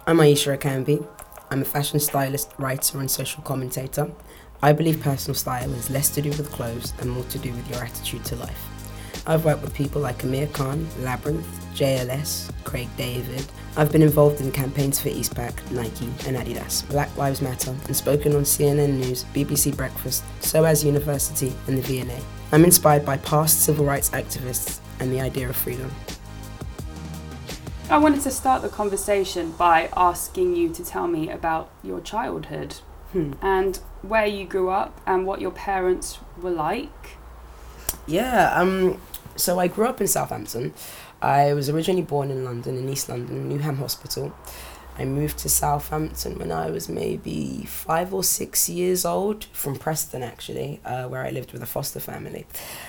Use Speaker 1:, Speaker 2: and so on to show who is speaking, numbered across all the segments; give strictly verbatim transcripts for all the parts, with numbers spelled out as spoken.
Speaker 1: I'm Aisha Akambi. I'm a fashion stylist, writer, and social commentator. I believe personal style is less to do with clothes and more to do with your attitude to life. I've worked with people like Amir Khan, Labyrinth, J L S, Craig David. I've been involved in campaigns for Eastpak, Nike, and Adidas, Black Lives Matter, and spoken on C N N News, B B C Breakfast, SOAS University, and the V N A. I'm inspired by past civil rights activists and the idea of freedom.
Speaker 2: I wanted to start the conversation by asking you to tell me about your childhood
Speaker 1: Hmm.
Speaker 2: and where you grew up and what your parents were like.
Speaker 1: Yeah, um, so I grew up in Southampton. I was originally born in London, in East London, Newham Hospital. I moved to Southampton when I was maybe five or six years old, from Preston actually, uh, where I lived with a foster family.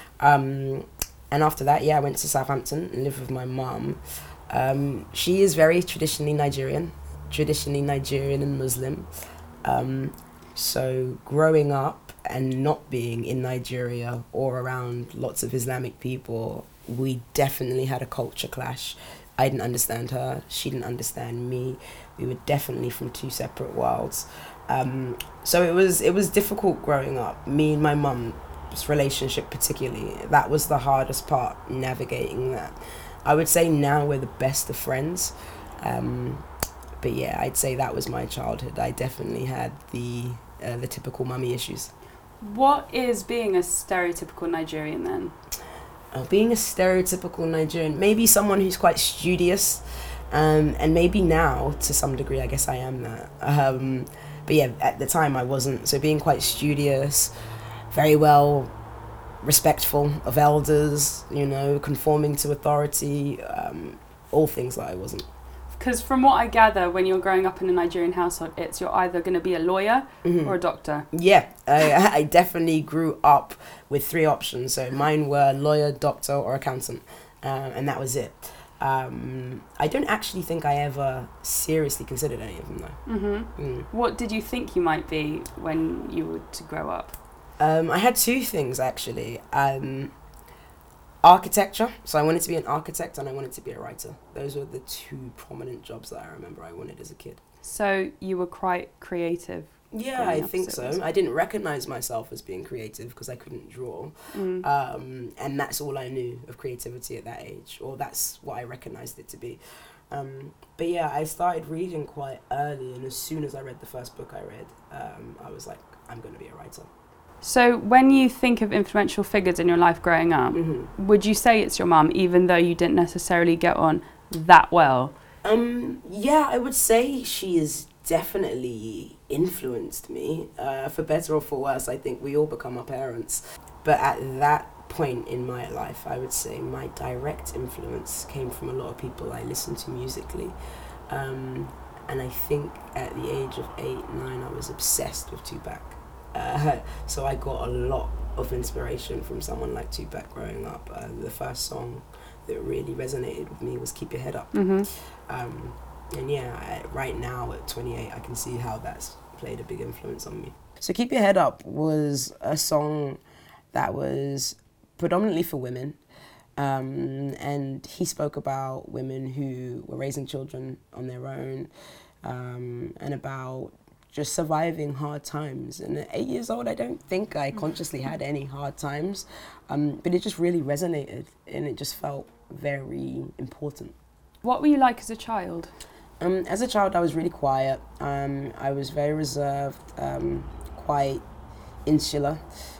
Speaker 1: Um, and after that, yeah, I went to Southampton and lived with my mum. Um, she is very traditionally Nigerian, traditionally Nigerian and Muslim. Um, so growing up and not being in Nigeria or around lots of Islamic people, we definitely had a culture clash. I didn't understand her, she didn't understand me. We were definitely from two separate worlds. Um, so it was it was difficult growing up. Me and my mum's relationship particularly, that was the hardest part, navigating that. I would say now we're the best of friends. Um, but yeah, I'd say that was my childhood. I definitely had the uh, the typical mummy issues.
Speaker 2: What is being a stereotypical Nigerian then?
Speaker 1: Uh, being a stereotypical Nigerian, maybe someone who's quite studious, um, and maybe now to some degree, I guess I am that. Um, but yeah, at the time I wasn't. So being quite studious, very well respectful of elders, you know, conforming to authority, um, all things that I wasn't.
Speaker 2: Because from what I gather, when you're growing up in a Nigerian household, it's you're either going to be a lawyer
Speaker 1: Mhm.
Speaker 2: or a doctor.
Speaker 1: Yeah, I, I definitely grew up with three options. So mine were lawyer, doctor, or accountant, um, and that was it. Um, I don't actually think I ever seriously considered any of them though.
Speaker 2: Mm-hmm.
Speaker 1: Mm.
Speaker 2: What did you think you might be when you were to grow up?
Speaker 1: Um, I had two things actually. Um, architecture, so I wanted to be an architect and I wanted to be a writer. Those were the two prominent jobs that I remember I wanted as a kid.
Speaker 2: So you were quite creative.
Speaker 1: Yeah,
Speaker 2: Growing
Speaker 1: I
Speaker 2: up,
Speaker 1: think
Speaker 2: so it
Speaker 1: so.
Speaker 2: was-
Speaker 1: I didn't recognize myself as being creative because I couldn't draw.
Speaker 2: Mm.
Speaker 1: Um, and that's all I knew of creativity at that age, or that's what I recognized it to be. Um, but yeah, I started reading quite early, and as soon as I read the first book I read, um, I was like, I'm going to be a writer.
Speaker 2: So when you think of influential figures in your life growing up,
Speaker 1: Mm-hmm.
Speaker 2: would you say it's your mum, even though you didn't necessarily get on that well?
Speaker 1: Um, yeah, I would say she has definitely influenced me, uh, for better or for worse. I think we all become our parents. But at that point in my life, I would say my direct influence came from a lot of people I listened to musically. Um, and I think at the age of eight, nine, I was obsessed with Tupac. Uh, so I got a lot of inspiration from someone like Tupac growing up. Uh, the first song that really resonated with me was Keep Your Head Up.
Speaker 2: Mm-hmm.
Speaker 1: Um, and yeah, I, right now at twenty-eight, I can see how that's played a big influence on me. So Keep Your Head Up was a song that was predominantly for women. Um, and he spoke about women who were raising children on their own, um, and about just surviving hard times. And at eight years old, I don't think I consciously had any hard times, um, but it just really resonated and it just felt very important.
Speaker 2: What were you like as a child?
Speaker 1: Um, as a child, I was really quiet. Um, I was very reserved, um, quite insular.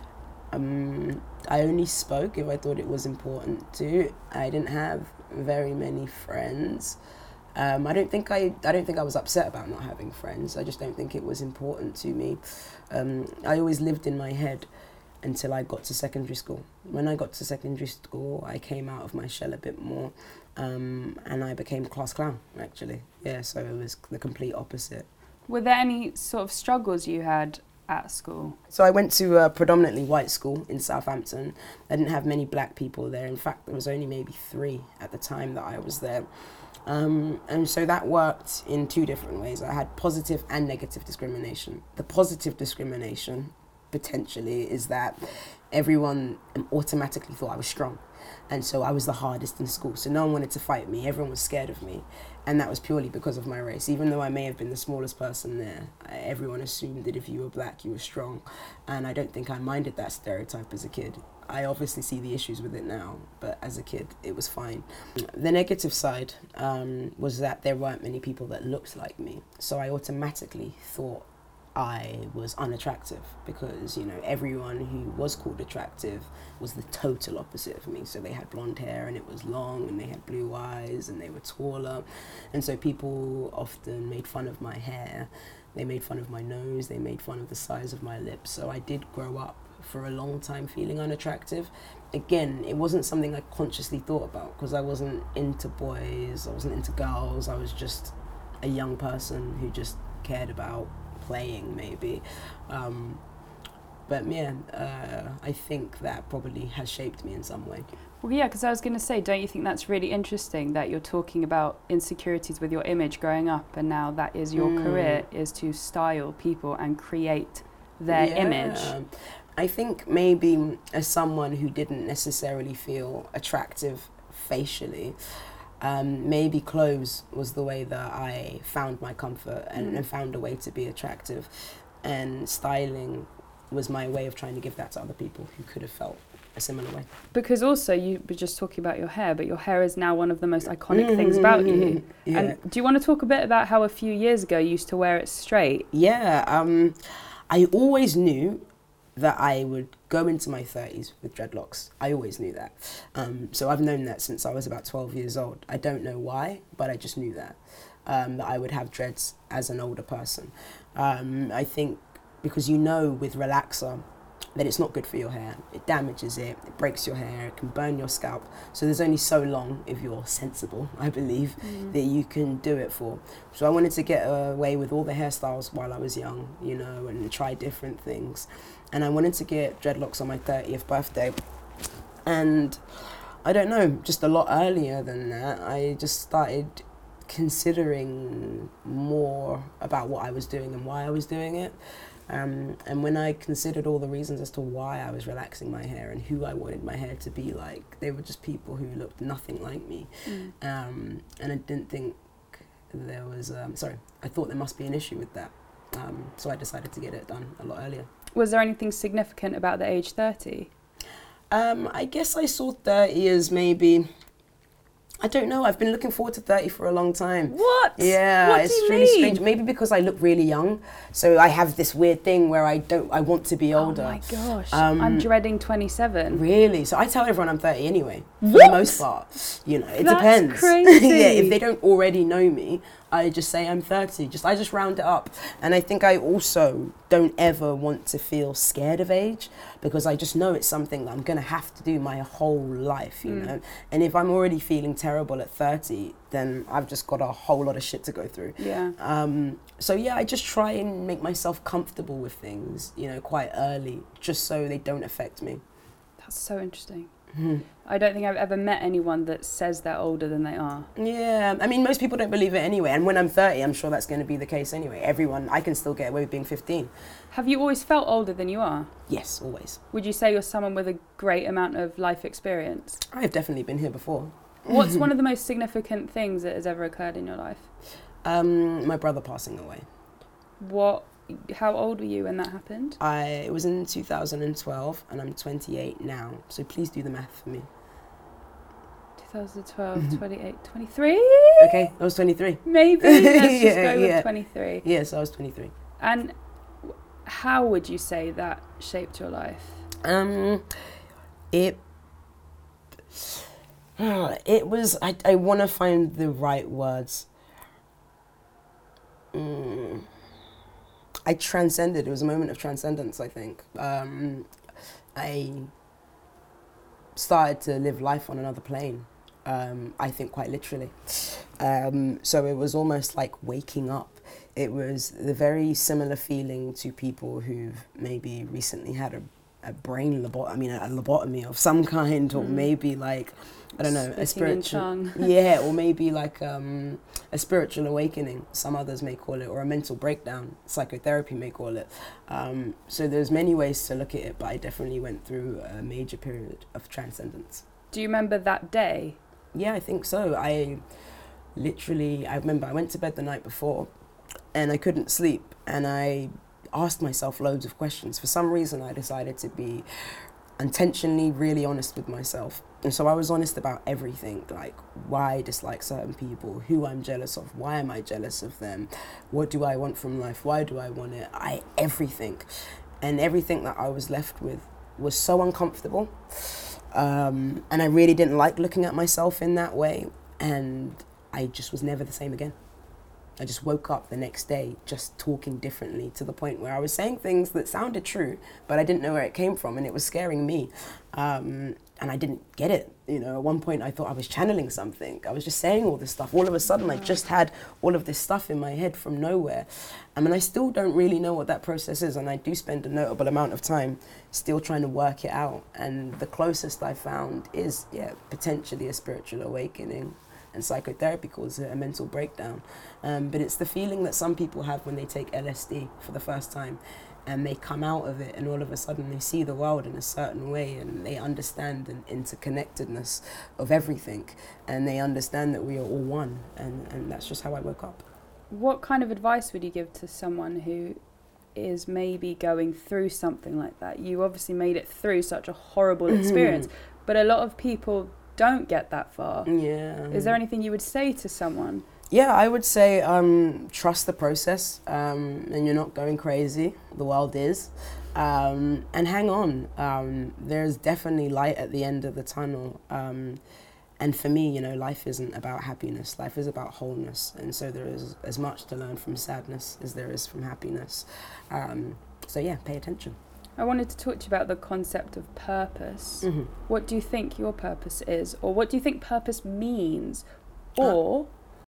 Speaker 1: Um, I only spoke if I thought it was important to. I didn't have very many friends. Um, I don't think I, I don't think I was upset about not having friends. I just don't think it was important to me. Um, I always lived in my head until I got to secondary school. When I got to secondary school, I came out of my shell a bit more, um, and I became class clown, actually. Yeah, so it was the complete opposite.
Speaker 2: Were there any sort of struggles you had at school?
Speaker 1: So I went to a predominantly white school in Southampton. I didn't have many black people there. In fact, there was only maybe three at the time that I was there. Um, and so that worked in two different ways. I had positive and negative discrimination. The positive discrimination, potentially, is that everyone automatically thought I was strong. And so I was the hardest in school. So no one wanted to fight me. Everyone was scared of me. And that was purely because of my race. Even though I may have been the smallest person there, everyone assumed that if you were black, you were strong. And I don't think I minded that stereotype as a kid. I obviously see the issues with it now, but as a kid, it was fine. The negative side um, was that there weren't many people that looked like me. So I automatically thought I was unattractive because, you know, everyone who was called attractive was the total opposite of me. So they had blonde hair and it was long, and they had blue eyes and they were taller. And so people often made fun of my hair. They made fun of my nose. They made fun of the size of my lips. So I did grow up for a long time feeling unattractive. Again, it wasn't something I consciously thought about because I wasn't into boys. I wasn't into girls. I was just a young person who just cared about playing, maybe. Um, but yeah, uh, I think that probably has shaped me in some way.
Speaker 2: Well, yeah, because I was going to say, don't you think that's really interesting that you're talking about insecurities with your image growing up, and now that is your mm. career, is to style people and create their
Speaker 1: yeah.
Speaker 2: image?
Speaker 1: I think maybe as someone who didn't necessarily feel attractive facially, Um, maybe clothes was the way that I found my comfort and, mm. and found a way to be attractive, and styling was my way of trying to give that to other people who could have felt a similar way.
Speaker 2: Because also you were just talking about your hair, but your hair is now one of the most iconic mm-hmm. things about you.
Speaker 1: Yeah.
Speaker 2: And do you want to talk a bit about how a few years ago you used to wear it straight?
Speaker 1: Yeah, um, I always knew that I would go into my thirties with dreadlocks. I always knew that. Um, so I've known that since I was about twelve years old. I don't know why, but I just knew that, um, that I would have dreads as an older person. Um, I think because you know with relaxer that it's not good for your hair. It damages it, it breaks your hair, it can burn your scalp. So there's only so long, if you're sensible, I believe, mm. that you can do it for. So I wanted to get away with all the hairstyles while I was young, you know, and try different things. And I wanted to get dreadlocks on my thirtieth birthday. And I don't know, just a lot earlier than that, I just started considering more about what I was doing and why I was doing it. Um, and when I considered all the reasons as to why I was relaxing my hair and who I wanted my hair to be like, they were just people who looked nothing like me. Mm. Um, and I didn't think there was, um, sorry, I thought there must be an issue with that. Um, so I decided to get it done a lot earlier.
Speaker 2: Was there anything significant about the age thirty?
Speaker 1: Um, I guess I saw thirty as maybe, I don't know, I've been looking forward to thirty for a long time.
Speaker 2: What?
Speaker 1: Yeah,
Speaker 2: what
Speaker 1: it's
Speaker 2: do you
Speaker 1: really
Speaker 2: mean?
Speaker 1: strange. Maybe because I look really young, so I have this weird thing where I don't, I want to be older.
Speaker 2: Oh my gosh,
Speaker 1: um,
Speaker 2: I'm dreading twenty-seven.
Speaker 1: Really? So I tell everyone I'm thirty anyway, for
Speaker 2: what?
Speaker 1: the most part. You know, it
Speaker 2: That's
Speaker 1: depends.
Speaker 2: Crazy.
Speaker 1: Yeah, if they don't already know me, I just say I'm thirty. Just I just round it up. And I think I also don't ever want to feel scared of age, because I just know it's something that I'm going to have to do my whole life, you mm. know. And if I'm already feeling terrible at thirty, then I've just got a whole lot of shit to go through.
Speaker 2: Yeah.
Speaker 1: Um, so yeah, I just try and make myself comfortable with things, you know, quite early, just so they don't affect me.
Speaker 2: That's so interesting.
Speaker 1: Mm-hmm.
Speaker 2: I don't think I've ever met anyone that says they're older than they are.
Speaker 1: Yeah, I mean, most people don't believe it anyway. And when I'm thirty, I'm sure that's going to be the case anyway. Everyone, I can still get away with being fifteen.
Speaker 2: Have you always felt older than you are?
Speaker 1: Yes, always.
Speaker 2: Would you say you're someone with a great amount of life experience?
Speaker 1: I've definitely been here before.
Speaker 2: What's one of the most significant things that has ever occurred in your life?
Speaker 1: Um, my brother passing away.
Speaker 2: What? How old were you when that happened?
Speaker 1: I it was in two thousand twelve, and I'm twenty-eight now. So please do the math for me.
Speaker 2: twenty twelve, twenty-eight, twenty-three?
Speaker 1: Okay, I was twenty-three.
Speaker 2: Maybe. Let's just
Speaker 1: yeah,
Speaker 2: go with
Speaker 1: yeah.
Speaker 2: twenty-three.
Speaker 1: Yes, I was twenty-three.
Speaker 2: And how would you say that shaped your life?
Speaker 1: Um, it. It was. I. I want to find the right words. Mm. I transcended. It was a moment of transcendence, I think. Um, I started to live life on another plane, um, I think quite literally. Um, so it was almost like waking up. It was the very similar feeling to people who've maybe recently had a a brain lobotomy, I mean a, a lobotomy of some kind, or mm. maybe like, I don't know,
Speaker 2: Splitting
Speaker 1: a spiritual, yeah, or maybe like um, a spiritual awakening, some others may call it, or a mental breakdown, psychotherapy may call it. Um, so there's many ways to look at it, but I definitely went through a major period of transcendence.
Speaker 2: Do you remember that day?
Speaker 1: Yeah, I think so. I literally, I remember I went to bed the night before and I couldn't sleep, and I asked myself loads of questions. For some reason, I decided to be intentionally really honest with myself. And so I was honest about everything, like why I dislike certain people, who I'm jealous of, why am I jealous of them, what do I want from life, why do I want it, I everything. And everything that I was left with was so uncomfortable. Um, and I really didn't like looking at myself in that way. And I just was never the same again. I just woke up the next day just talking differently, to the point where I was saying things that sounded true, but I didn't know where it came from, and it was scaring me. Um, and I didn't get it. You know, at one point I thought I was channeling something. I was just saying all this stuff. All of a sudden I just had all of this stuff in my head from nowhere. I mean, I still don't really know what that process is, and I do spend a notable amount of time still trying to work it out. And the closest I found is, yeah, potentially a spiritual awakening. And psychotherapy calls it a mental breakdown. Um, but it's the feeling that some people have when they take L S D for the first time, and they come out of it and all of a sudden they see the world in a certain way, and they understand an interconnectedness of everything, and they understand that we are all one, and, and that's just how I woke up.
Speaker 2: What kind of advice would you give to someone who is maybe going through something like that? You obviously made it through such a horrible experience, mm-hmm. but a lot of people don't get that far.
Speaker 1: Yeah.
Speaker 2: Is there anything you would say to someone?
Speaker 1: Yeah, I would say um, trust the process, um, and you're not going crazy. The world is. Um, and hang on. Um, there's definitely light at the end of the tunnel. Um, and for me, you know, life isn't about happiness. Life is about wholeness. And so there is as much to learn from sadness as there is from happiness. Um, so yeah, pay attention.
Speaker 2: I wanted to talk to you about the concept of purpose.
Speaker 1: Mm-hmm.
Speaker 2: What do you think your purpose is? Or what do you think purpose means? Or uh,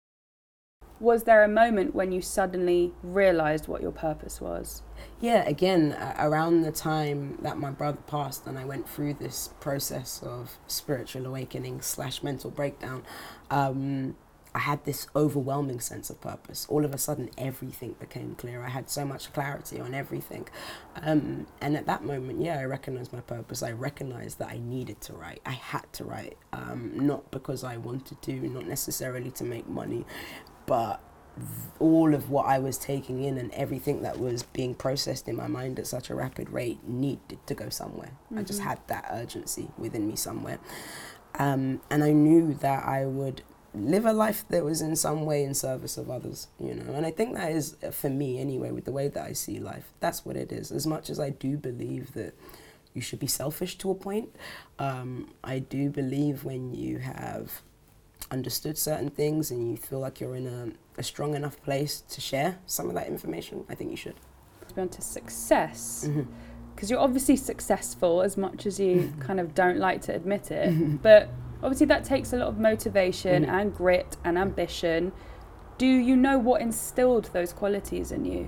Speaker 2: was there a moment when you suddenly realised what your purpose was?
Speaker 1: Yeah, again, uh, around the time that my brother passed and I went through this process of spiritual awakening slash mental breakdown, um, I had this overwhelming sense of purpose. All of a sudden, everything became clear. I had so much clarity on everything. Um, and at that moment, yeah, I recognized my purpose. I recognized that I needed to write. I had to write, um, not because I wanted to, not necessarily to make money, but all of what I was taking in and everything that was being processed in my mind at such a rapid rate needed to go somewhere. Mm-hmm. I just had that urgency within me somewhere. Um, and I knew that I would live a life that was in some way in service of others, you know. And I think that is, for me anyway, with the way that I see life, that's what it is. As much as I do believe that you should be selfish to a point, um, I do believe when you have understood certain things and you feel like you're in a, a strong enough place to share some of that information, I think you should.
Speaker 2: To be on to success, because
Speaker 1: mm-hmm.
Speaker 2: you're obviously successful as much as you kind of don't like to admit it, but obviously that takes a lot of motivation mm-hmm. and grit and ambition. Do you know what instilled those qualities in you?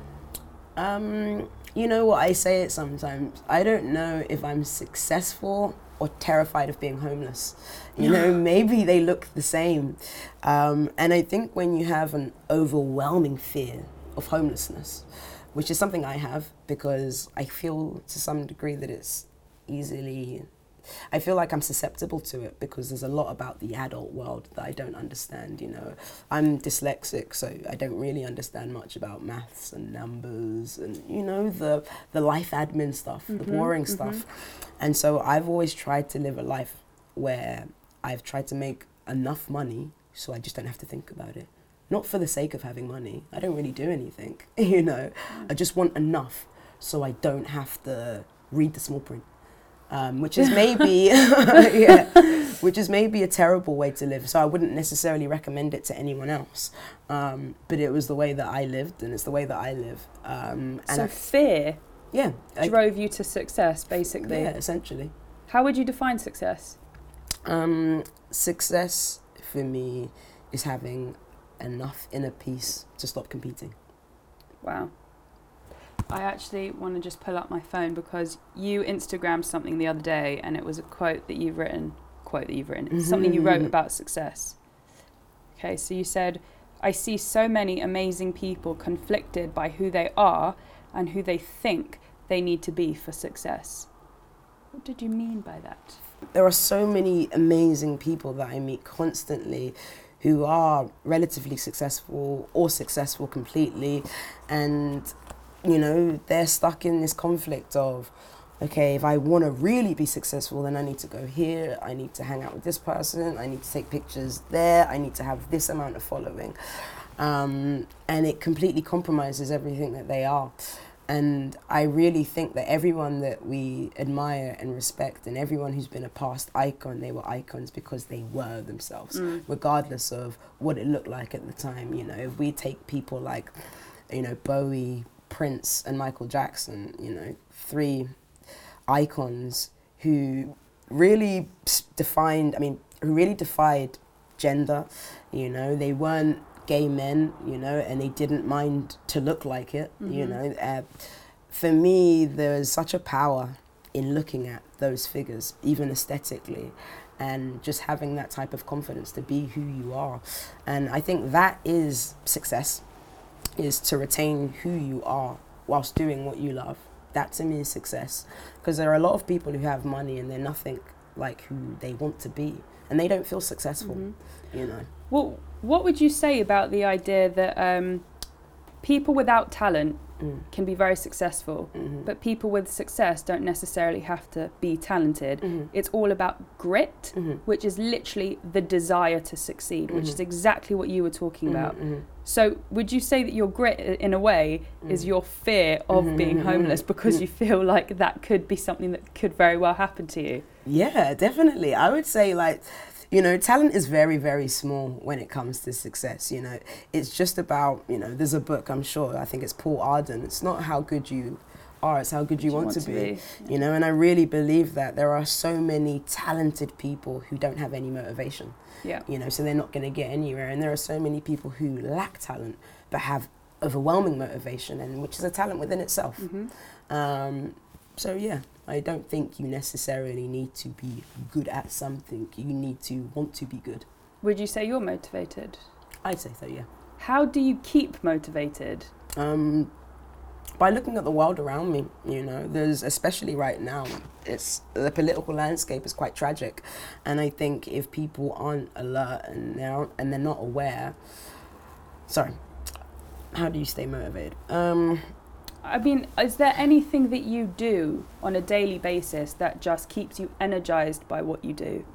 Speaker 1: Um, you know what, I say it sometimes. I don't know if I'm successful or terrified of being homeless. You know, maybe they look the same. Um, and I think when you have an overwhelming fear of homelessness, which is something I have because I feel to some degree that it's easily... I feel like I'm susceptible to it because there's a lot about the adult world that I don't understand, you know. I'm dyslexic, so I don't really understand much about maths and numbers and, you know, the the life admin stuff, mm-hmm, the boring mm-hmm. stuff. And so I've always tried to live a life where I've tried to make enough money so I just don't have to think about it. Not for the sake of having money. I don't really do anything, you know. I just want enough so I don't have to read the small print. Um, which is maybe, yeah, which is maybe a terrible way to live. So I wouldn't necessarily recommend it to anyone else. Um, but it was the way that I lived, and it's the way that I live. Um, and
Speaker 2: so
Speaker 1: I,
Speaker 2: fear,
Speaker 1: yeah,
Speaker 2: drove I, you to success, basically.
Speaker 1: Yeah, essentially.
Speaker 2: How would you define success?
Speaker 1: Um, success for me is having enough inner peace to stop competing.
Speaker 2: Wow. I actually want to just pull up my phone because you Instagrammed something the other day and it was a quote that you've written, quote that you've written, mm-hmm. something you wrote about success. Okay, so you said, I see so many amazing people conflicted by who they are and who they think they need to be for success. What did you mean by that?
Speaker 1: There are so many amazing people that I meet constantly who are relatively successful or successful completely, and you know, they're stuck in this conflict of, okay, if I want to really be successful, then I need to go here, I need to hang out with this person, I need to take pictures there, I need to have this amount of following. Um, and it completely compromises everything that they are. And I really think that everyone that we admire and respect, and everyone who's been a past icon, they were icons because they were themselves, mm. regardless of what it looked like at the time. You know, if we take people like, you know, Bowie, Prince and Michael Jackson, you know, three icons who really defined, I mean, who really defied gender, you know, they weren't gay men, you know, and they didn't mind to look like it, mm-hmm. you know. Uh, for me, there's such a power in looking at those figures, even aesthetically, and just having that type of confidence to be who you are. And I think that is success, is to retain who you are whilst doing what you love. That to me is success, because there are a lot of people who have money and they're nothing like who they want to be, and they don't feel successful, mm-hmm. you know.
Speaker 2: Well, what would you say about the idea that um, people without talent mm. can be very successful, mm-hmm. but people with success don't necessarily have to be talented? Mm-hmm. It's all about grit, mm-hmm. which is literally the desire to succeed, mm-hmm. which is exactly what you were talking mm-hmm. about. Mm-hmm. So would you say that your grit, in a way, mm. is your fear of mm-hmm. being homeless because mm-hmm. you feel like that could be something that could very well happen to you?
Speaker 1: Yeah, definitely. I would say, like, you know, talent is very, very small when it comes to success. You know, it's just about, you know, there's a book, I'm sure, I think it's Paul Arden. It's not how good you are, it's how good you, you want, want to be. be. Yeah. You know, and I really believe that there are so many talented people who don't have any motivation. Yeah. You know, so they're not going to get anywhere. And there are so many people who lack talent but have overwhelming motivation, and which is a talent within itself. Mm-hmm. Um, so yeah, I don't think you necessarily need to be good at something. You need to want to be good.
Speaker 2: Would you say you're motivated?
Speaker 1: I'd say so, yeah.
Speaker 2: How do you keep motivated?
Speaker 1: Um, by looking at the world around me, you know, there's, especially right now, it's the political landscape is quite tragic, and I think if people aren't alert and they're and they're not aware, sorry, how do you stay motivated? Um,
Speaker 2: I mean, is there anything that you do on a daily basis that just keeps you energized by what you do?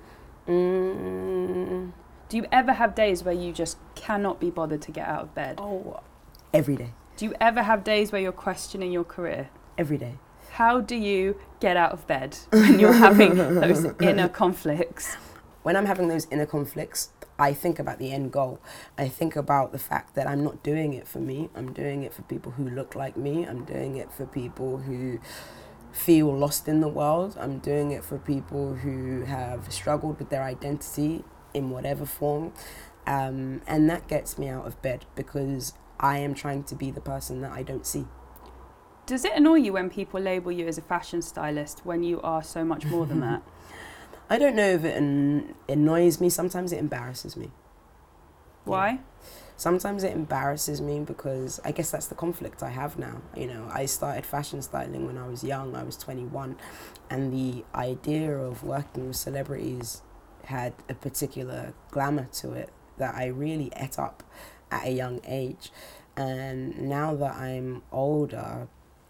Speaker 1: Mm.
Speaker 2: Do you ever have days where you just cannot be bothered to get out of bed?
Speaker 1: Oh, every day.
Speaker 2: Do you ever have days where you're questioning your career?
Speaker 1: Every day.
Speaker 2: How do you get out of bed when you're having those inner conflicts?
Speaker 1: When I'm having those inner conflicts, I think about the end goal. I think about the fact that I'm not doing it for me. I'm doing it for people who look like me. I'm doing it for people who feel lost in the world. I'm doing it for people who have struggled with their identity in whatever form. Um, and that gets me out of bed because I am trying to be the person that I don't see.
Speaker 2: Does it annoy you when people label you as a fashion stylist when you are so much more than that?
Speaker 1: I don't know if it an- annoys me. Sometimes it embarrasses me.
Speaker 2: Why?
Speaker 1: Yeah. Sometimes it embarrasses me because I guess that's the conflict I have now. You know, I started fashion styling when I was young. I was twenty-one. And the idea of working with celebrities had a particular glamour to it that I really ate up at a young age. And now that I'm older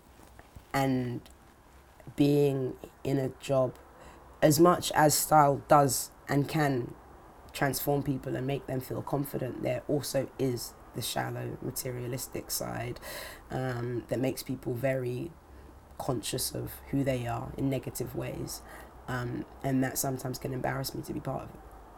Speaker 1: and being in a job, as much as style does and can transform people and make them feel confident, there also is the shallow materialistic side um, that makes people very conscious of who they are in negative ways, um, and that sometimes can embarrass me to be part of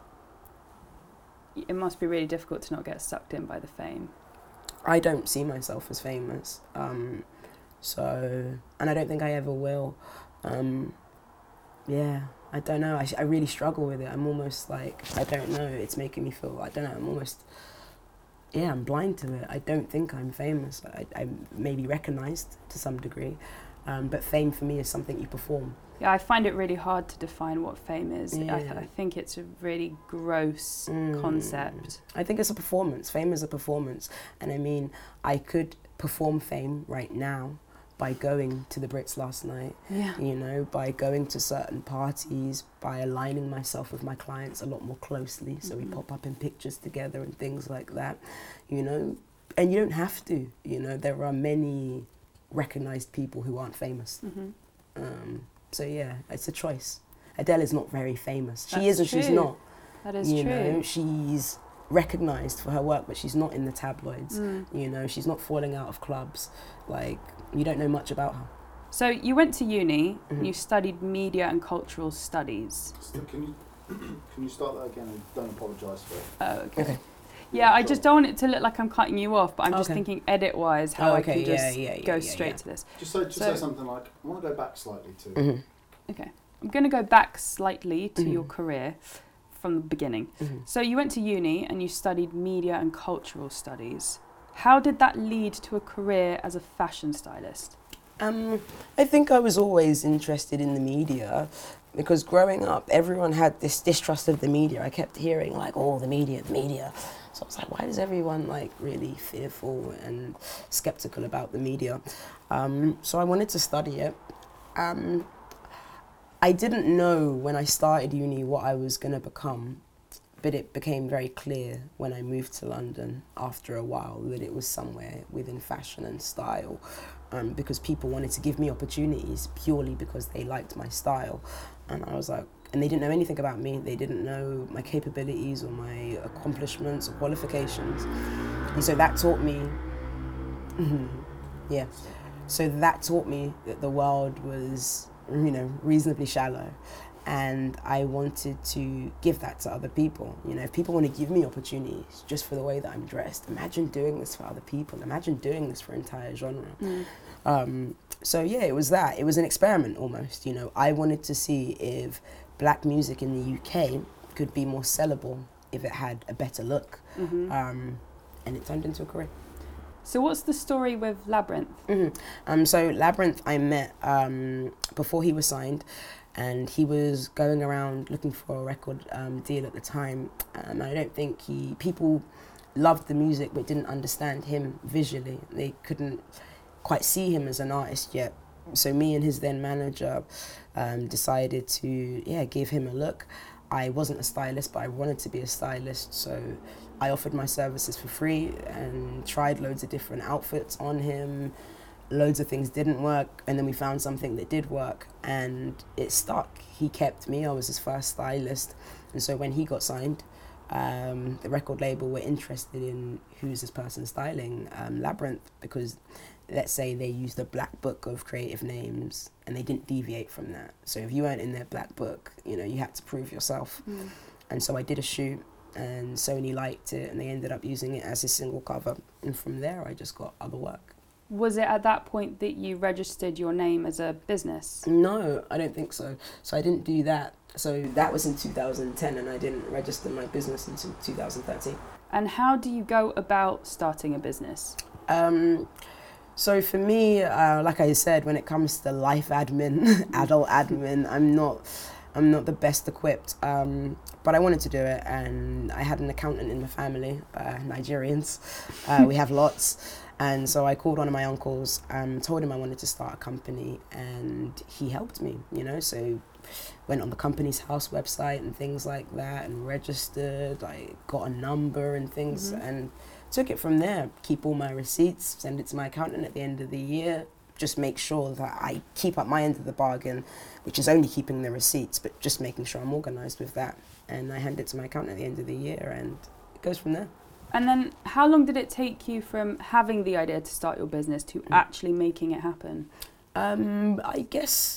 Speaker 1: it.
Speaker 2: It must be really difficult to not get sucked in by the fame.
Speaker 1: I don't see myself as famous, um, so and I don't think I ever will. Um, yeah, I don't know. I, I really struggle with it. I'm almost like, I don't know. It's making me feel, I don't know, I'm almost yeah, I'm blind to it. I don't think I'm famous. I, I'm maybe recognised to some degree, um, but fame for me is something you perform.
Speaker 2: Yeah, I find it really hard to define what fame is.
Speaker 1: Yeah.
Speaker 2: I, th- I think it's a really gross
Speaker 1: Mm.
Speaker 2: concept.
Speaker 1: I think it's a performance. Fame is a performance. And I mean, I could perform fame right now by going to the Brits last night,
Speaker 2: Yeah.
Speaker 1: you know, by going to certain parties, by aligning myself with my clients a lot more closely. So we
Speaker 2: Mhm.
Speaker 1: pop up in pictures together and things like that, you know. And you don't have to, you know, there are many recognized people who aren't famous.
Speaker 2: hmm
Speaker 1: Um, so yeah, it's a choice. Adele is not very famous. She
Speaker 2: That's
Speaker 1: is and she's
Speaker 2: true.
Speaker 1: not.
Speaker 2: That is
Speaker 1: you
Speaker 2: true.
Speaker 1: know, she's recognized for her work, but she's not in the tabloids.
Speaker 2: Mm.
Speaker 1: You know, she's not falling out of clubs. Like, you don't know much about her.
Speaker 2: So you went to uni,
Speaker 1: Mhm.
Speaker 2: and you studied media and cultural studies.
Speaker 3: Can you can you start that again and don't apologise for it?
Speaker 2: Oh, okay.
Speaker 1: Okay.
Speaker 2: Yeah, I just don't want it to look like I'm cutting you off, but I'm just
Speaker 1: Okay.
Speaker 2: thinking edit-wise how
Speaker 1: Oh,
Speaker 2: I
Speaker 1: okay,
Speaker 2: can just
Speaker 1: yeah, yeah, yeah,
Speaker 2: go
Speaker 1: yeah,
Speaker 2: straight
Speaker 1: yeah.
Speaker 2: to this.
Speaker 3: Just say just
Speaker 2: So-
Speaker 3: say something like, I want to go back slightly to.
Speaker 1: Mm-hmm.
Speaker 2: Okay. I'm going to go back slightly to your
Speaker 1: Mhm.
Speaker 2: career from the beginning.
Speaker 1: Mm-hmm.
Speaker 2: So you went to uni and you studied media and cultural studies. How did that lead to a career as a fashion stylist?
Speaker 1: Um, I think I was always interested in the media because growing up, everyone had this distrust of the media. I kept hearing like, oh, the media, the media. So I was like, why is everyone like really fearful and skeptical about the media? Um, so I wanted to study it. Um, I didn't know when I started uni what I was going to become, but it became very clear when I moved to London after a while that it was somewhere within fashion and style, um, because people wanted to give me opportunities purely because they liked my style. And I was like, and they didn't know anything about me. They didn't know my capabilities or my accomplishments or qualifications. And so that taught me, yeah, so that taught me that the world was, you know, reasonably shallow. And I wanted to give that to other people. You know, if people want to give me opportunities just for the way that I'm dressed, imagine doing this for other people. Imagine doing this for entire genre.
Speaker 2: Mm.
Speaker 1: Um, so yeah, it was that. It was an experiment almost. You know, I wanted to see if black music in the U K could be more sellable if it had a better look.
Speaker 2: hmm
Speaker 1: Um, and it turned into a career.
Speaker 2: So what's the story with Labyrinth?
Speaker 1: Mm-hmm. Um, so Labyrinth, I met um, before he was signed, and he was going around looking for a record um, deal at the time. And I don't think he people loved the music but didn't understand him visually. They couldn't quite see him as an artist yet. So me and his then manager um, decided to yeah give him a look. I wasn't a stylist, but I wanted to be a stylist, so I offered my services for free and tried loads of different outfits on him. Loads of things didn't work, and then we found something that did work, and it stuck. He kept me. I was his first stylist, and so when he got signed, um, the record label were interested in who's this person styling um, Labyrinth, because let's say they used a black book of creative names and they didn't deviate from that. So if you weren't in their black book, you know, you had to prove yourself.
Speaker 2: Mm.
Speaker 1: And so I did a shoot, and Sony liked it, and they ended up using it as a single cover. And from there, I just got other work.
Speaker 2: Was it at that point that you registered your name as a business?
Speaker 1: No, I don't think so. So I didn't do that. So that was in two thousand ten, and I didn't register my business until two thousand thirteen.
Speaker 2: And how do you go about starting a business?
Speaker 1: Um, so for me, uh, like I said, when it comes to life admin, adult admin, I'm not, I'm not the best equipped. Um, but I wanted to do it, and I had an accountant in my family, uh, Nigerians. Uh, we have lots. And so I called one of my uncles, um, told him I wanted to start a company, and he helped me, you know, so went on the company's house website and things like that and registered, I got a number and things,
Speaker 2: Mhm.
Speaker 1: and took it from there. Keep all my receipts, send it to my accountant at the end of the year, just make sure that I keep up my end of the bargain, which is only keeping the receipts, but just making sure I'm organised with that. And I hand it to my accountant at the end of the year, and it goes from there.
Speaker 2: And then how long did it take you from having the idea to start your business to actually making it happen?
Speaker 1: Um, I guess,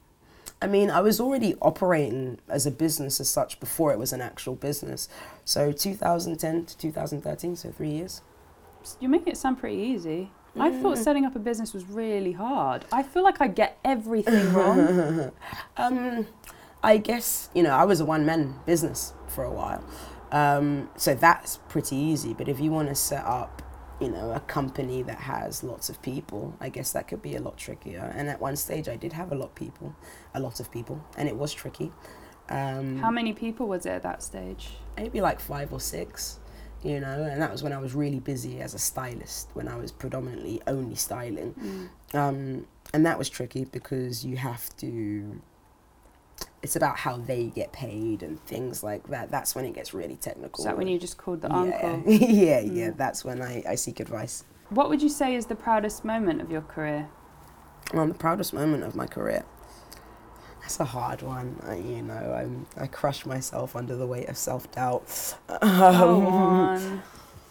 Speaker 1: I mean, I was already operating as a business as such before it was an actual business. So two thousand ten to two thousand thirteen, so three years.
Speaker 2: You make it sound pretty easy. I thought
Speaker 1: Mm.
Speaker 2: setting up a business was really hard. I feel like I get everything wrong.
Speaker 1: um, I guess, you know, I was a one-man business for a while. Um, so that's pretty easy. But if you want to set up, you know, a company that has lots of people, I guess that could be a lot trickier. And at one stage, I did have a lot of people, a lot of people, and it was tricky. Um,
Speaker 2: How many people was it at that stage?
Speaker 1: Maybe like five or six, you know, and that was when I was really busy as a stylist, when I was predominantly only styling.
Speaker 2: Mm.
Speaker 1: Um, and that was tricky because you have to, it's about how they get paid and things like that. That's when it gets really technical.
Speaker 2: Is that when you just called the
Speaker 1: yeah.
Speaker 2: uncle?
Speaker 1: yeah, yeah,
Speaker 2: Mm.
Speaker 1: that's when I, I seek advice.
Speaker 2: What would you say is the proudest moment of your career?
Speaker 1: Well, the proudest moment of my career. That's a hard one. I, you know, I'm, I crush myself under the weight of self-doubt.
Speaker 2: Go
Speaker 1: Um,
Speaker 2: on.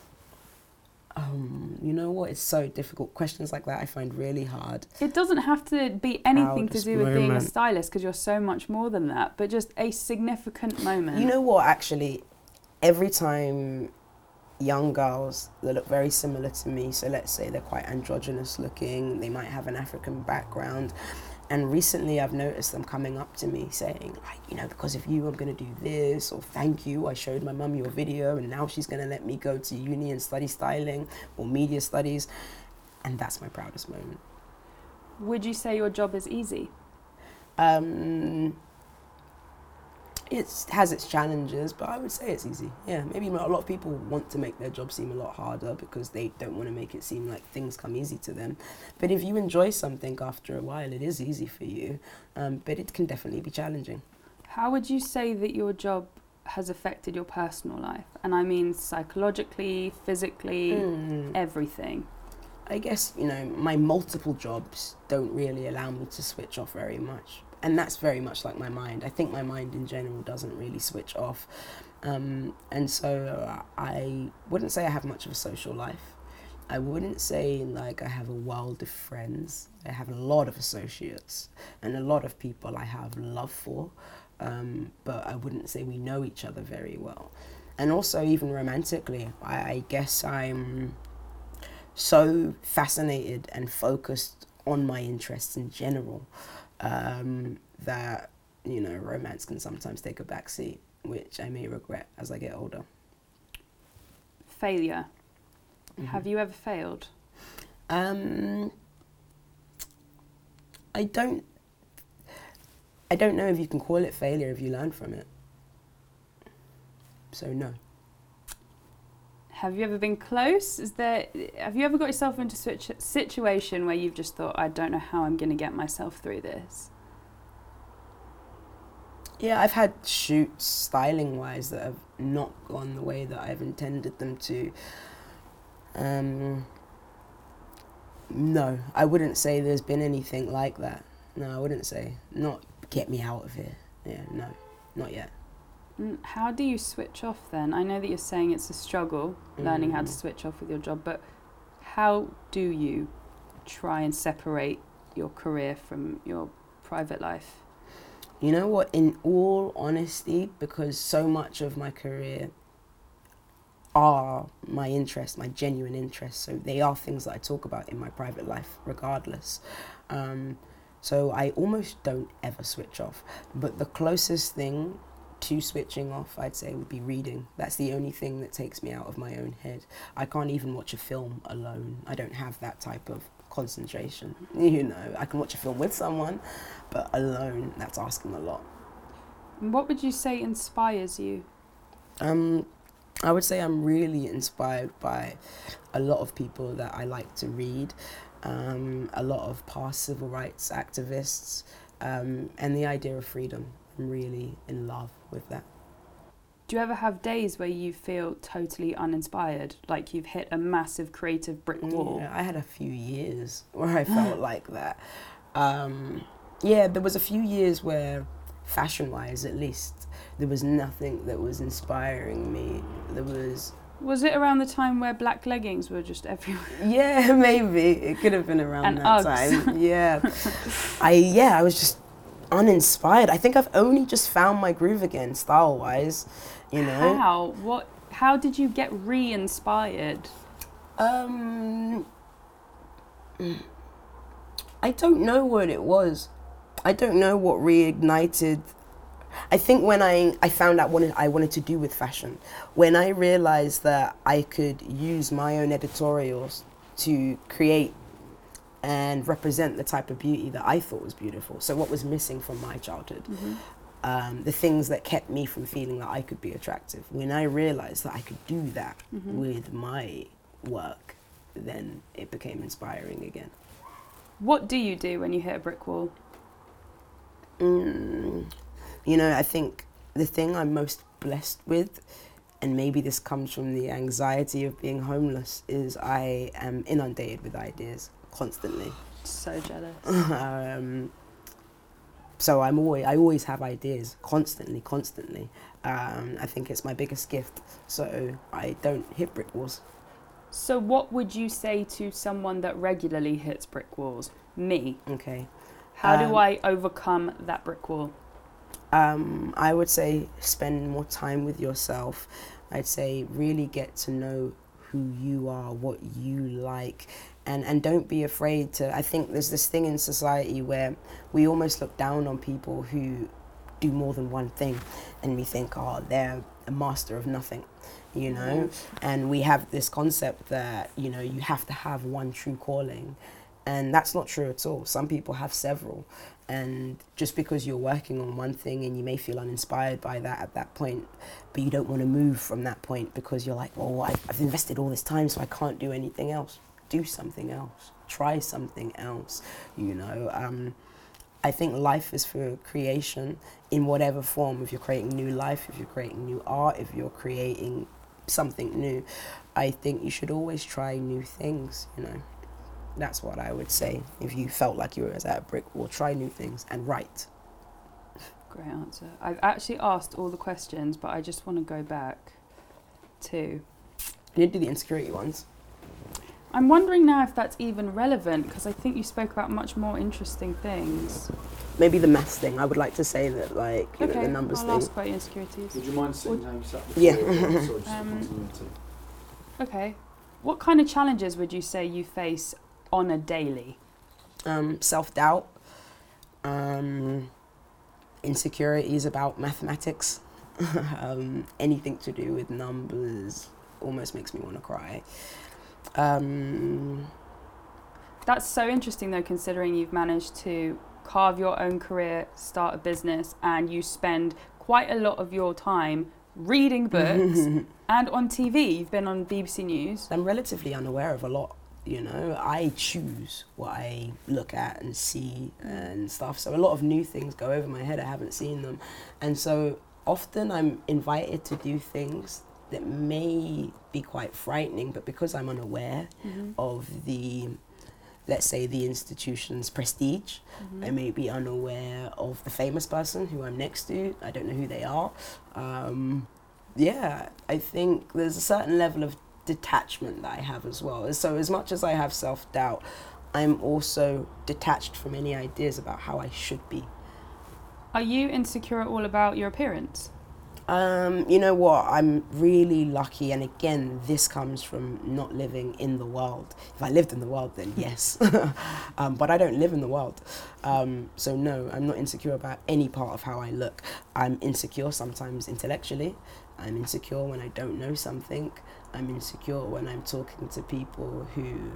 Speaker 1: um, you know what? It's so difficult. Questions like that I find really hard.
Speaker 2: It doesn't have to be anything to
Speaker 1: Proudest
Speaker 2: do with being a
Speaker 1: moment.
Speaker 2: stylist, because you're so much more than that, but just a significant moment.
Speaker 1: You know what? Actually, every time young girls that look very similar to me, so let's say they're quite androgynous looking, they might have an African background, and recently I've noticed them coming up to me saying, like, you know, because of you I'm going to do this, or thank you, I showed my mum your video and now she's going to let me go to uni and study styling or media studies. And that's my proudest moment.
Speaker 2: Would you say your job is easy?
Speaker 1: Um, it has its challenges, but I would say it's easy. Yeah, maybe a lot of people want to make their job seem a lot harder because they don't want to make it seem like things come easy to them. But if you enjoy something after a while, it is easy for you, um, but it can definitely be challenging.
Speaker 2: How would you say that your job has affected your personal life? And I mean psychologically, physically,
Speaker 1: Mm.
Speaker 2: everything.
Speaker 1: I guess, you know, my multiple jobs don't really allow me to switch off very much. And that's very much like my mind. I think my mind in general doesn't really switch off. Um, and so I wouldn't say I have much of a social life. I wouldn't say like I have a world of friends. I have a lot of associates and a lot of people I have love for. Um, but I wouldn't say we know each other very well. And also even romantically, I, I guess I'm so fascinated and focused on my interests in general. Um, that, you know, romance can sometimes take a back seat, which I may regret as I get older.
Speaker 2: Failure.
Speaker 1: Mhm.
Speaker 2: Have you ever failed?
Speaker 1: Um, I don't, I don't know if you can call it failure if you learn from it. So no.
Speaker 2: Have you ever been close? Is there? Have you ever got yourself into a situation where you've just thought, I don't know how I'm going to get myself through this?
Speaker 1: Yeah, I've had shoots, styling-wise, that have not gone the way that I've intended them to. Um, no, I wouldn't say there's been anything like that. No, I wouldn't say. Not get me out of here. Yeah, no, not yet.
Speaker 2: Mm, How do you switch off then? I know that you're saying it's a struggle, learning how to
Speaker 1: Mm.
Speaker 2: switch off with your job, but how do you try and separate your career from your private life?
Speaker 1: You know what, in all honesty, because so much of my career are my interests, my genuine interests, so they are things that I talk about in my private life regardless. Um, so I almost don't ever switch off. But the closest thing to switching off, I'd say, would be reading. That's the only thing that takes me out of my own head. I can't even watch a film alone. I don't have that type of concentration. You know, I can watch a film with someone, but alone, that's asking a lot.
Speaker 2: And what would you say inspires you?
Speaker 1: Um, I would say I'm really inspired by a lot of people that I like to read, um, a lot of past civil rights activists, um, and the idea of freedom. I'm really in love with that.
Speaker 2: Do you ever have days where you feel totally uninspired, like you've hit a massive creative brick wall?
Speaker 1: Yeah, I had a few years where I felt like that. Um, yeah, there was a few years where, fashion-wise at least, there was nothing that was inspiring me. There was...
Speaker 2: Was it around the time where black leggings were just everywhere?
Speaker 1: Yeah, maybe. It could have been around
Speaker 2: And
Speaker 1: that
Speaker 2: Uggs.
Speaker 1: time. Yeah. I, yeah, I was just uninspired. I think I've only just found my groove again, style-wise, you know?
Speaker 2: How? What? How did you get re-inspired?
Speaker 1: Um, I don't know what it was. I don't know what reignited I think when I, I found out what I wanted to do with fashion, when I realized that I could use my own editorials to create and represent the type of beauty that I thought was beautiful. So what was missing from my childhood,
Speaker 2: Mm-hmm.
Speaker 1: um, the things that kept me from feeling that I could be attractive. When I realized that I could do that
Speaker 2: Mm-hmm.
Speaker 1: with my work, then it became inspiring again.
Speaker 2: What do you do when you hit a brick wall?
Speaker 1: Mm, you know, I think the thing I'm most blessed with, and maybe this comes from the anxiety of being homeless, is I am inundated with ideas constantly.
Speaker 2: So jealous.
Speaker 1: um, so I'm always, I always have ideas constantly, constantly. Um, I think it's my biggest gift. So I don't hit brick walls.
Speaker 2: So what would you say to someone that regularly hits brick walls? Me.
Speaker 1: Okay.
Speaker 2: How
Speaker 1: Um,
Speaker 2: do I overcome that brick wall?
Speaker 1: Um, I would say spend more time with yourself. I'd say really get to know who you are, what you like, and, and don't be afraid to. I think there's this thing in society where we almost look down on people who do more than one thing, and we think, oh, they're a master of nothing, you know? And we have this concept that, you know, you have to have one true calling. And that's not true at all. Some people have several. And just because you're working on one thing and you may feel uninspired by that at that point, but you don't want to move from that point because you're like, well, I've, I've invested all this time, so I can't do anything else. Do something else. Try something else, you know. Um, I think life is for creation in whatever form. If you're creating new life, if you're creating new art, if you're creating something new, I think you should always try new things, you know. That's what I would say. If you felt like you were at a brick wall, try new things and write.
Speaker 2: Great answer. I've actually asked all the questions, but I just want to go back to...
Speaker 1: You didn't do the insecurity ones.
Speaker 2: I'm wondering now if that's even relevant, because I think you spoke about much more interesting things.
Speaker 1: Maybe the maths thing. I would like to say that, like, you
Speaker 2: Okay,
Speaker 1: know, the numbers
Speaker 2: I'll
Speaker 1: thing.
Speaker 2: ask about your insecurities.
Speaker 3: Would you mind saying how you sat before?
Speaker 1: Yeah.
Speaker 3: Sorry, just
Speaker 2: Um,
Speaker 3: for continuity.
Speaker 2: Okay. What kind of challenges would you say you face on a daily?
Speaker 1: Um, self-doubt, um, insecurities about mathematics, um, anything to do with numbers almost makes me want to cry. Um,
Speaker 2: That's so interesting though, considering you've managed to carve your own career, start a business, and you spend quite a lot of your time reading books and on T V. You've been on B B C News.
Speaker 1: I'm relatively unaware of a lot, you know. I choose what I look at and see and stuff. So a lot of new things go over my head. I haven't seen them. And so often I'm invited to do things that may be quite frightening, but because I'm unaware
Speaker 2: Mm-hmm.
Speaker 1: of the, let's say, the institution's prestige,
Speaker 2: Mm-hmm.
Speaker 1: I may be unaware of the famous person who I'm next to. I don't know who they are. Um, yeah, I think there's a certain level of detachment that I have as well. So as much as I have self-doubt, I'm also detached from any ideas about how I should be.
Speaker 2: Are you insecure at all about your appearance?
Speaker 1: Um, you know what, I'm really lucky, and again, this comes from not living in the world. If I lived in the world, then yes. um, but I don't live in the world. Um, so no, I'm not insecure about any part of how I look. I'm insecure sometimes intellectually. I'm insecure when I don't know something. I'm insecure when I'm talking to people who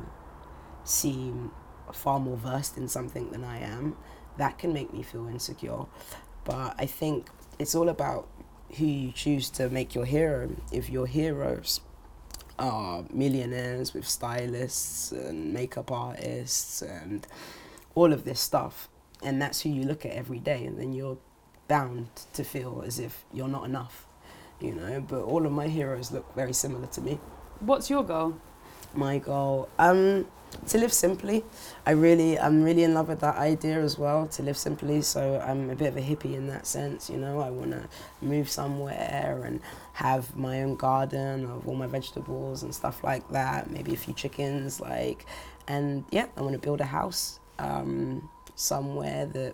Speaker 1: seem far more versed in something than I am. That can make me feel insecure. But I think it's all about who you choose to make your hero. If your heroes are millionaires with stylists and makeup artists and all of this stuff, and that's who you look at every day, and then you're bound to feel as if you're not enough, you know. But all of my heroes look very similar to me.
Speaker 2: What's your goal?
Speaker 1: My goal, um, to live simply. I really, I'm really in love with that idea as well, to live simply. So I'm a bit of a hippie in that sense, you know. I want to move somewhere and have my own garden of all my vegetables and stuff like that. Maybe a few chickens, like, and yeah, I want to build a house um, somewhere that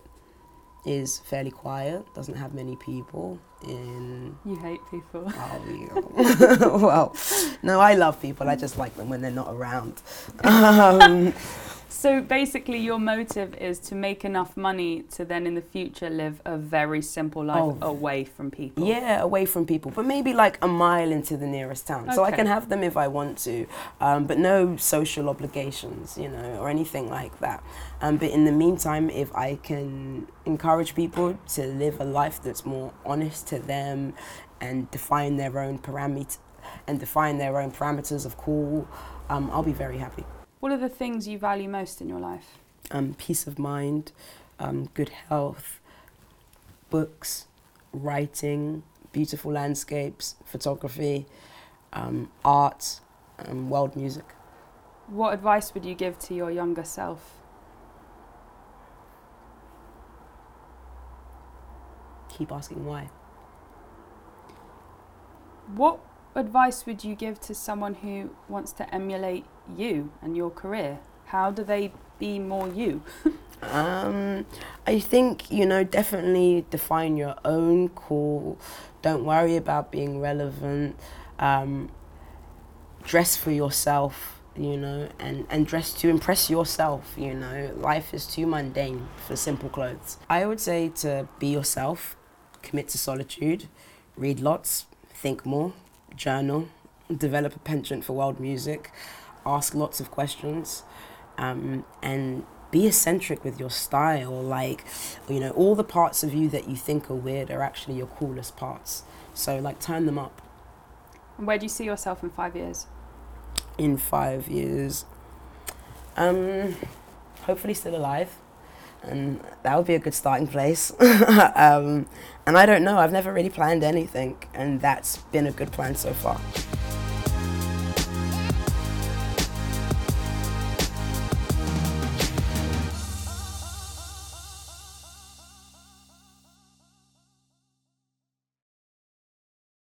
Speaker 1: is fairly quiet, doesn't have many people in...
Speaker 2: You hate people.
Speaker 1: Oh, yeah. Well, no, I love people. I just like them when they're not around. Um,
Speaker 2: So basically your motive is to make enough money to then in the future live a very simple life
Speaker 1: Oh.
Speaker 2: away from people.
Speaker 1: Yeah, away from people, but maybe like a mile into the nearest town. So I
Speaker 2: Okay.
Speaker 1: can have them if I want to, um, but no social obligations, you know, or anything like that. Um, but in the meantime, if I can encourage people to live a life that's more honest to them and define their own parameters and define their own parameters of cool, um, I'll be very happy.
Speaker 2: What are the things you value most in your life?
Speaker 1: Um, peace of mind, um, good health, books, writing, beautiful landscapes, photography, um, art, um, world music.
Speaker 2: What advice would you give to your younger self?
Speaker 1: Keep asking why.
Speaker 2: What advice would you give to someone who wants to emulate you and your career? How do they be more you?
Speaker 1: Um, I think, you know, definitely define your own call. Don't worry about being relevant. Um, dress for yourself, you know, and, and dress to impress yourself, you know. Life is too mundane for simple clothes. I would say to be yourself, commit to solitude, read lots, think more, journal, develop a penchant for world music, ask lots of questions, um, and be eccentric with your style. Like, you know, all the parts of you that you think are weird are actually your coolest parts. So, like, turn them up.
Speaker 2: And where do you see yourself in five years?
Speaker 1: In five years, um, hopefully still alive. And that would be a good starting place. um, and I don't know, I've never really planned anything, and that's been a good plan so far.